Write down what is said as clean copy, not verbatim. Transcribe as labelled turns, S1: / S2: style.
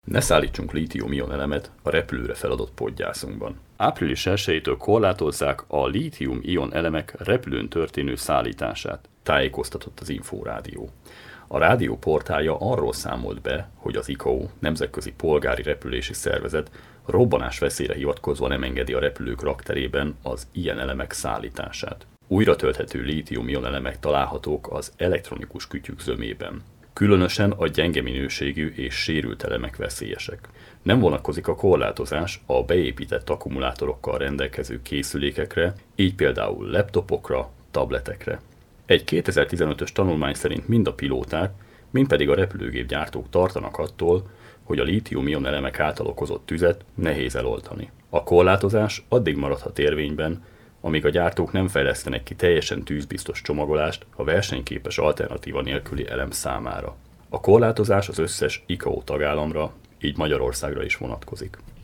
S1: Ne szállítsunk lítium-ion elemet a repülőre feladott podgyászunkban. Április 1-től korlátozzák a lítium-ion elemek repülőn történő szállítását, tájékoztatott az Inforádió. A rádió portálja arról számolt be, hogy az ICAO, Nemzetközi Polgári Repülési Szervezet robbanás veszélyre hivatkozva nem engedi a repülők rakterében az ilyen elemek szállítását. Újra tölthető lítium-ion elemek találhatók az elektronikus kütyük zömében. Különösen a gyenge minőségű és sérült elemek veszélyesek. Nem vonatkozik a korlátozás a beépített akkumulátorokkal rendelkező készülékekre, így például laptopokra, tabletekre. Egy 2015-ös tanulmány szerint mind a pilóták, mind pedig a repülőgépgyártók tartanak attól, hogy a lítium-ion elemek által okozott tüzet nehéz eloltani. A korlátozás addig maradhat érvényben, amíg a gyártók nem fejlesztenek ki teljesen tűzbiztos csomagolást a versenyképes alternatíva nélküli elem számára. A korlátozás az összes ICAO tagállamra, így Magyarországra is vonatkozik.